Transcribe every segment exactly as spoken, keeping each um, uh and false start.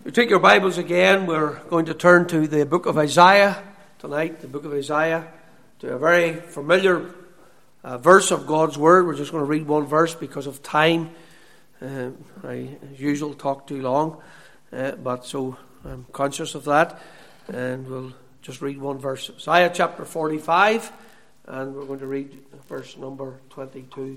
You take your Bibles again. We're going to turn to the book of Isaiah tonight, the book of Isaiah, to a very familiar uh, verse of God's Word. We're just going to read one verse because of time. Uh, I, as usual, talk too long, uh, but so I'm conscious of that, and we'll just read one verse. Isaiah chapter forty-five, and we're going to read verse number twenty-two.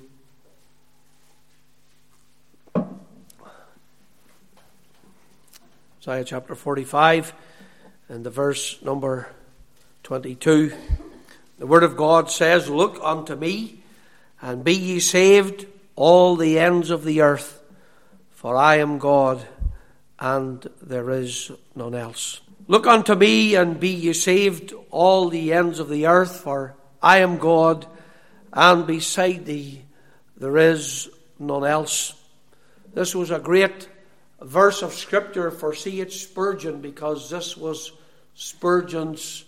Isaiah chapter forty-five and the verse number twenty-two. The word of God says, "Look unto me, and be ye saved, all the ends of the earth, for I am God, and there is none else." Look unto me, and be ye saved, all the ends of the earth, for I am God, and beside thee there is none else. This was a great verse of Scripture for C H Spurgeon, because this was Spurgeon's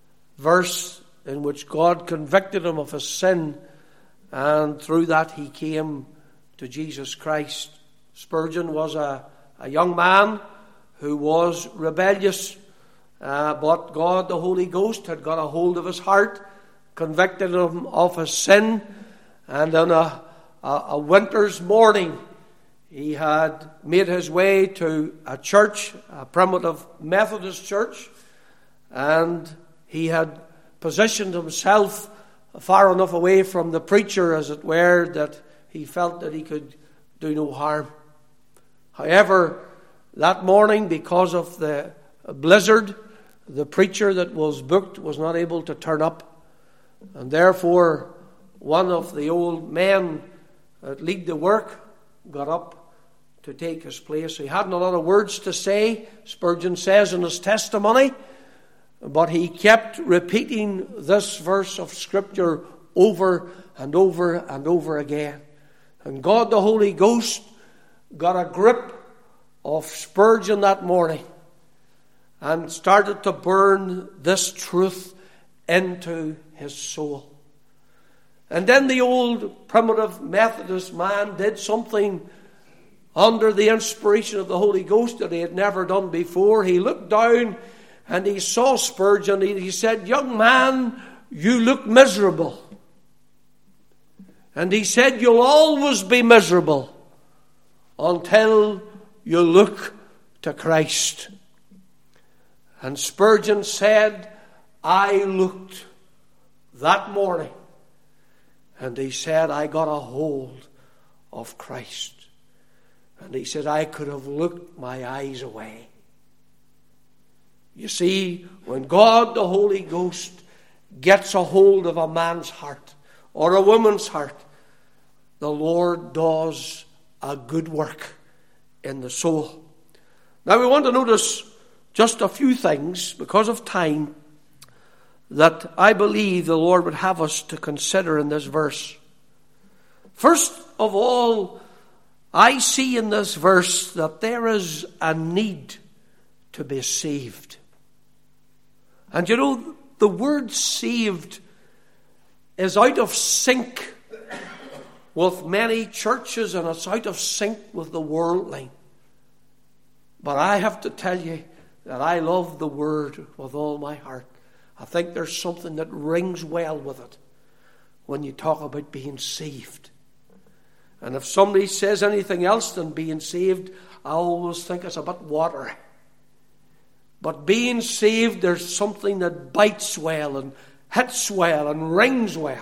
verse in which God convicted him of his sin, and through that he came to Jesus Christ. Spurgeon was a, a young man who was rebellious, uh, but God, the Holy Ghost, had got a hold of his heart, convicted him of his sin, and on a, a, a winter's morning, he had made his way to a church, a primitive Methodist church, and he had positioned himself far enough away from the preacher, as it were, that he felt that he could do no harm. However, that morning, because of the blizzard, the preacher that was booked was not able to turn up, and therefore one of the old men that lead the work got up to take his place. He hadn't a lot of words to say, Spurgeon says in his testimony, but he kept repeating this verse of Scripture over and over and over again. And God the Holy Ghost got a grip of Spurgeon that morning and started to burn this truth into his soul. And then the old primitive Methodist man did something under the inspiration of the Holy Ghost that he had never done before. He looked down and he saw Spurgeon. He, he said, "Young man, you look miserable." And he said, "You'll always be miserable until you look to Christ." And Spurgeon said, "I looked that morning." And he said, "I got a hold of Christ." And he said, "I could have looked my eyes away." You see, when God the Holy Ghost gets a hold of a man's heart or a woman's heart, the Lord does a good work in the soul. Now we want to notice just a few things, because of time, that I believe the Lord would have us to consider in this verse. First of all, I see in this verse that there is a need to be saved. And you know, the word saved is out of sync with many churches, and it's out of sync with the worldling. But I have to tell you that I love the word with all my heart. I think there's something that rings well with it when you talk about being saved. And if somebody says anything else than being saved, I always think it's a bit watery. But being saved, there's something that bites well and hits well and rings well.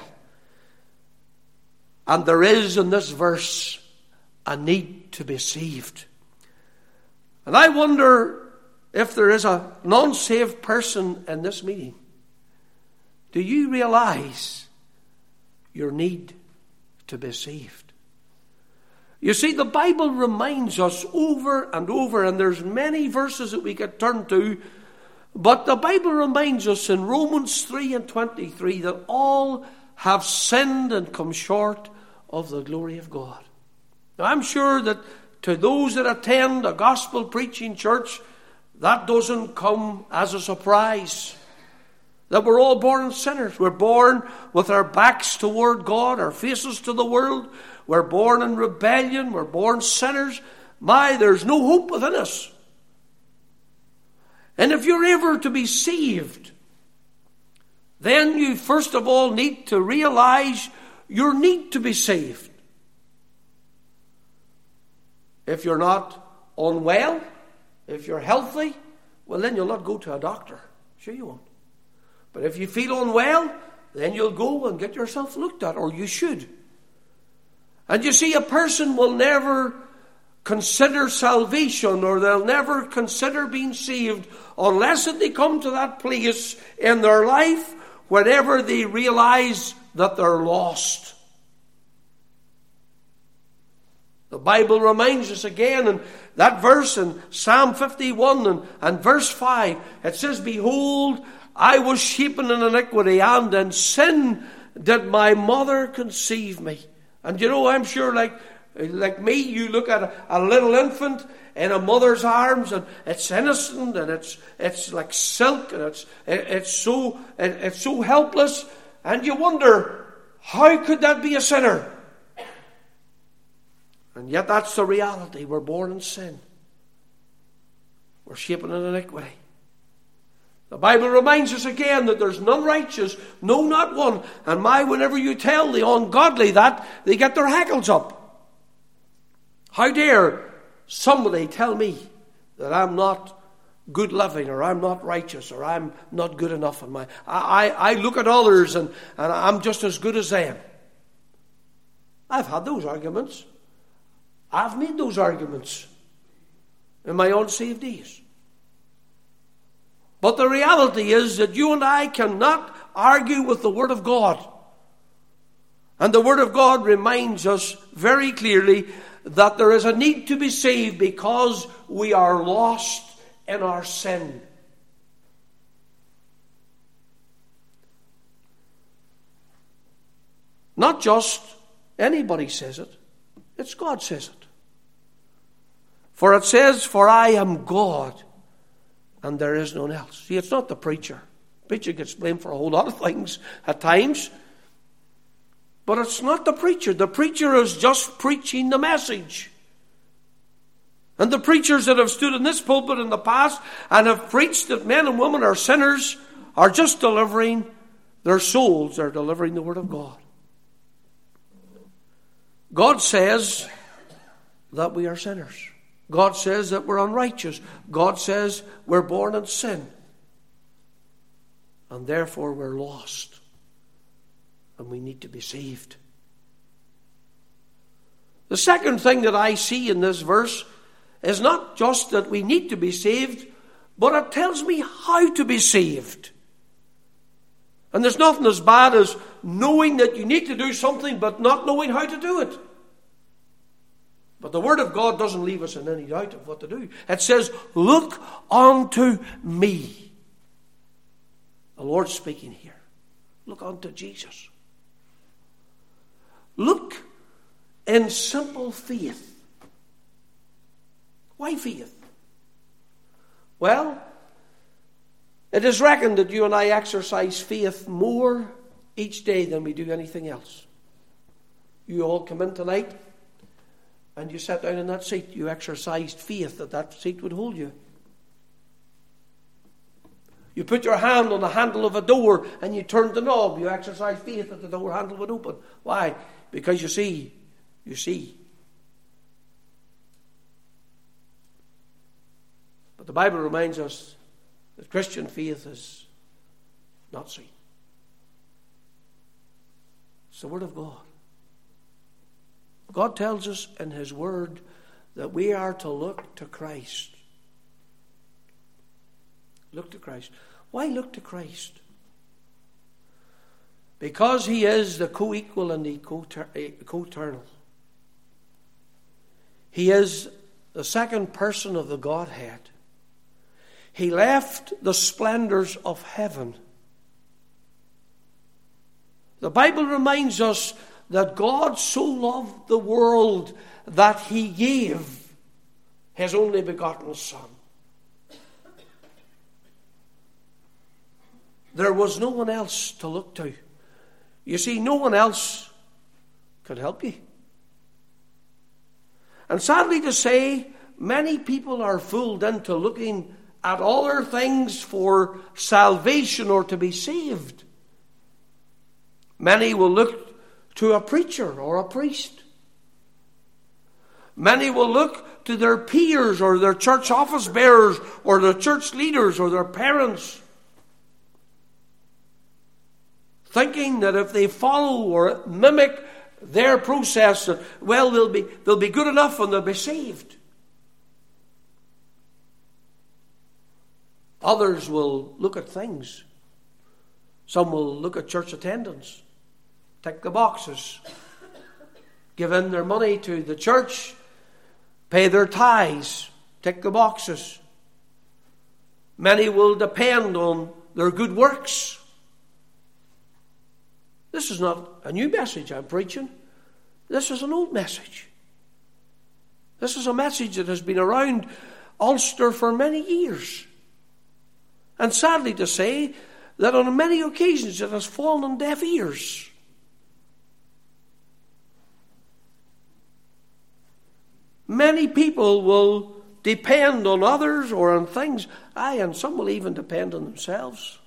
And there is in this verse a need to be saved. And I wonder if there is a non-saved person in this meeting. Do you realize your need to be saved? You see, the Bible reminds us over and over, and there's many verses that we could turn to, but the Bible reminds us in Romans three and twenty-three that all have sinned and come short of the glory of God. Now, I'm sure that to those that attend a gospel preaching church, that doesn't come as a surprise. That we're all born sinners. We're born with our backs toward God, our faces to the world. We're born in rebellion. We're born sinners. My, there's no hope within us. And if you're ever to be saved, then you first of all need to realize your need to be saved. If you're not unwell, if you're healthy, well, then you'll not go to a doctor. Sure you won't. But if you feel unwell, then you'll go and get yourself looked at, or you should. And you see, a person will never consider salvation, or they'll never consider being saved, unless they come to that place in their life whenever they realize that they're lost. The Bible reminds us again in that verse in Psalm fifty-one and, and verse five, it says, "Behold, I was shapen in iniquity, and in sin did my mother conceive me." And you know, I'm sure like Like me, you look at a, a little infant in a mother's arms, and it's innocent, and it's it's like silk, and it's it, it's so it, it's so helpless, and you wonder, how could that be a sinner? And yet that's the reality. We're born in sin. We're shapen in iniquity. The Bible reminds us again that there's none righteous, no, not one. And my, whenever you tell the ungodly that, they get their hackles up. How dare somebody tell me that I'm not good living, or I'm not righteous, or I'm not good enough in my... I, I, I look at others and, and I'm just as good as them. I've had those arguments. I've made those arguments in my unsaved days. But the reality is that you and I cannot argue with the Word of God. And the Word of God reminds us very clearly that there is a need to be saved because we are lost in our sin. Not just anybody says it. It's God says it. For it says, "For I am God, and there is none else." See, it's not the preacher. The preacher gets blamed for a whole lot of things at times. But it's not the preacher. The preacher is just preaching the message. And the preachers that have stood in this pulpit in the past and have preached that men and women are sinners are just delivering their souls. They're delivering the Word of God. God says that we are sinners. God says that we're unrighteous. God says we're born in sin. And therefore we're lost. And we need to be saved. The second thing that I see in this verse is not just that we need to be saved, but it tells me how to be saved. And there's nothing as bad as knowing that you need to do something but not knowing how to do it. But the Word of God doesn't leave us in any doubt of what to do. It says, "Look unto me." The Lord's speaking here. Look unto Jesus. Look in simple faith. Why faith? Well, it is reckoned that you and I exercise faith more each day than we do anything else. You all come in tonight and you sat down in that seat. You exercised faith that that seat would hold you. You put your hand on the handle of a door and you turned the knob. You exercised faith that the door handle would open. Why? Because you see, you see. But the Bible reminds us that Christian faith is not seen. It's the Word of God. God tells us in His Word that we are to look to Christ. Look to Christ. Why look to Christ? Because He is the co-equal and the co-eternal. He is the second person of the Godhead. He left the splendors of heaven. The Bible reminds us that God so loved the world that He gave His only begotten Son. There was no one else to look to. You see, no one else could help you. And sadly to say, many people are fooled into looking at other things for salvation or to be saved. Many will look to a preacher or a priest. Many will look to their peers or their church office bearers or their church leaders or their parents, thinking that if they follow or mimic their process, that, well, they'll be, they'll be good enough and they'll be saved. Others will look at things. Some will look at church attendance, tick the boxes, give in their money to the church, pay their tithes, tick the boxes. Many will depend on their good works. This is not a new message I'm preaching. This is an old message. This is a message that has been around Ulster for many years. And sadly to say, that on many occasions it has fallen on deaf ears. Many people will depend on others or on things. Aye, and some will even depend on themselves.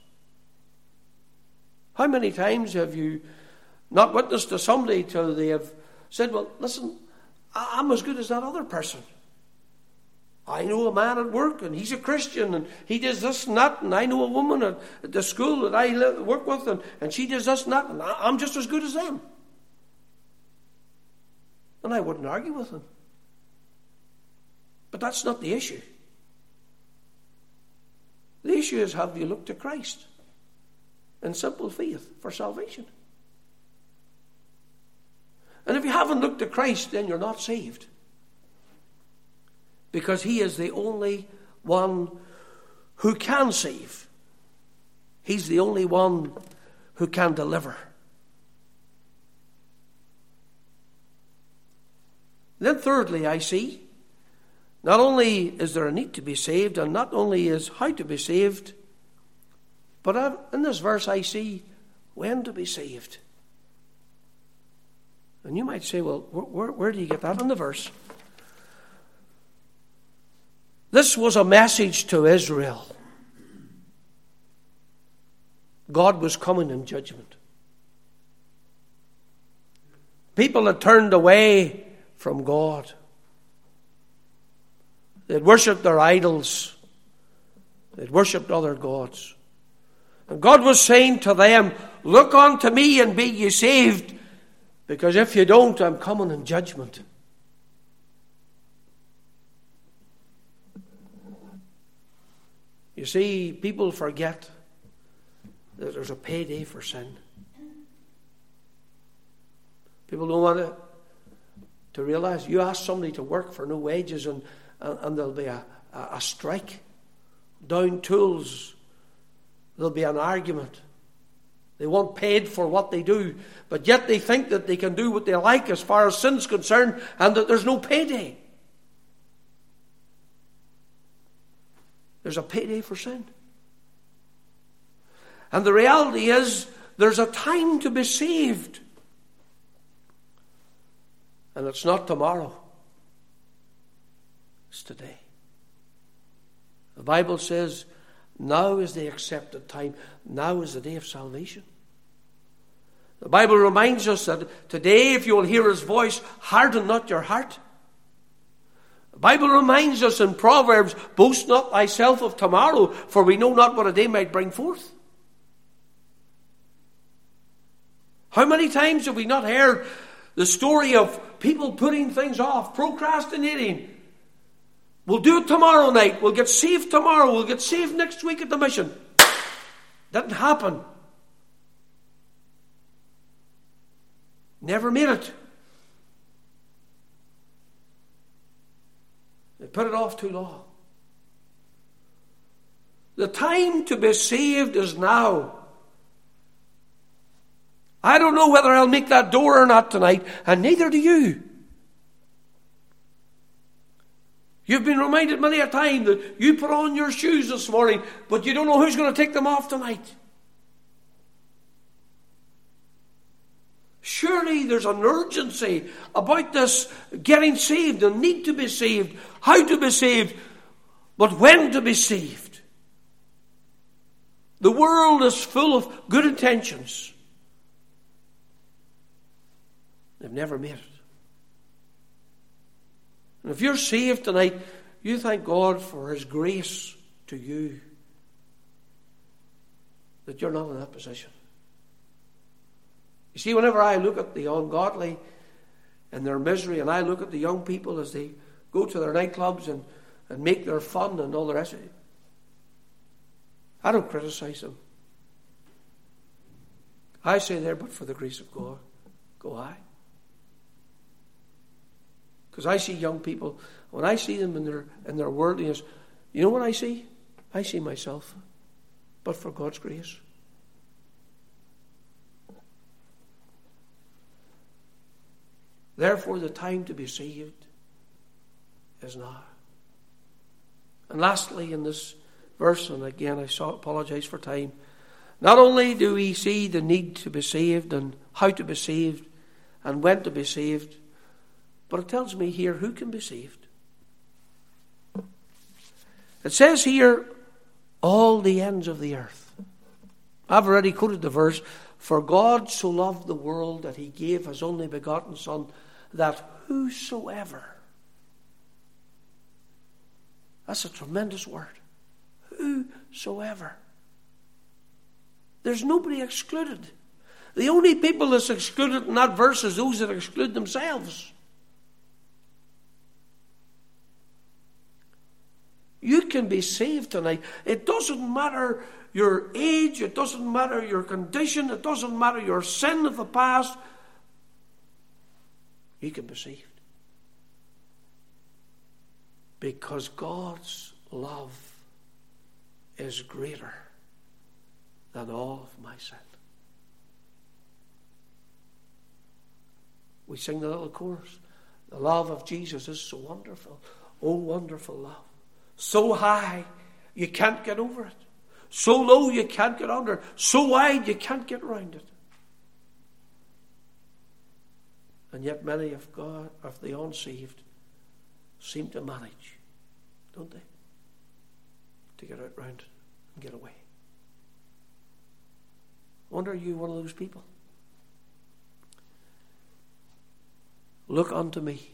How many times have you not witnessed to somebody till they have said, well, listen, I'm as good as that other person. I know a man at work and he's a Christian and he does this and that, and I know a woman at, at the school that I live, work with and, and she does this and that, and I'm just as good as them. And I wouldn't argue with them. But that's not the issue. The issue is, have you looked to Christ in simple faith for salvation? And if you haven't looked to Christ, then you're not saved. Because he is the only one who can save. He's the only one who can deliver. Then thirdly, I see, not only is there a need to be saved, and not only is how to be saved, but in this verse I see when to be saved. And you might say, well, where, where, where do you get that in the verse? This was a message to Israel. God was coming in judgment. People had turned away from God. They'd worshipped their idols. They'd worshipped other gods. And God was saying to them, look unto me and be ye saved, because if you don't, I'm coming in judgment. You see, people forget that there's a payday for sin. People don't want to, to realize. You ask somebody to work for no wages and, and, and there'll be a, a, a strike. Down tools. There'll be an argument. They want paid for what they do. But yet they think that they can do what they like as far as sin's concerned and that there's no payday. There's a payday for sin. And the reality is, there's a time to be saved. And it's not tomorrow. It's today. The Bible says, now is the accepted time. Now is the day of salvation. The Bible reminds us that today, if you will hear his voice, harden not your heart. The Bible reminds us in Proverbs, boast not thyself of tomorrow, for we know not what a day might bring forth. How many times have we not heard the story of people putting things off, procrastinating? We'll do it tomorrow night. We'll get saved tomorrow. We'll get saved next week at the mission. Didn't happen. Never made it. They put it off too long. The time to be saved is now. I don't know whether I'll make that door or not tonight, and neither do you. You've been reminded many a time that you put on your shoes this morning, but you don't know who's going to take them off tonight. Surely there's an urgency about this getting saved, and need to be saved, how to be saved, but when to be saved. The world is full of good intentions. They've never made it. And if you're saved tonight, you thank God for His grace to you, that you're not in that position. You see, whenever I look at the ungodly and their misery, and I look at the young people as they go to their nightclubs and, and make their fun and all the rest of it, I don't criticize them. I say there, but for the grace of God, go I. Because I see young people, when I see them in their in their worldliness, you know what I see? I see myself. But for God's grace. Therefore, the time to be saved is now. And lastly, in this verse, and again I apologize for time, not only do we see the need to be saved and how to be saved and when to be saved, but it tells me here who can be saved. It says here, all the ends of the earth. I've already quoted the verse, for God so loved the world that He gave His only begotten Son, that whosoever. That's a tremendous word. Whosoever. There's nobody excluded. The only people that's excluded in that verse is those that exclude themselves. You can be saved tonight. It doesn't matter your age. It doesn't matter your condition. It doesn't matter your sin of the past. You can be saved. Because God's love is greater than all of my sin. We sing the little chorus. The love of Jesus is so wonderful. Oh, wonderful love. So high, you can't get over it. So low, you can't get under it. So wide, you can't get around it. And yet many of God, of the unsaved, seem to manage, don't they? To get out round it and get away. I wonder, are you one of those people? Look unto me,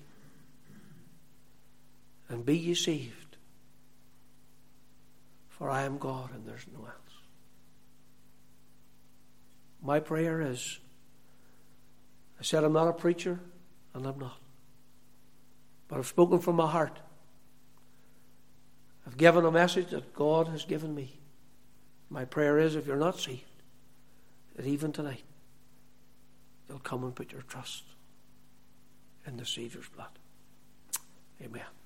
and be ye saved. For I am God and there's no else. My prayer is, I said I'm not a preacher, and I'm not. But I've spoken from my heart. I've given a message that God has given me. My prayer is, if you're not saved, that even tonight, you'll come and put your trust in the Saviour's blood. Amen.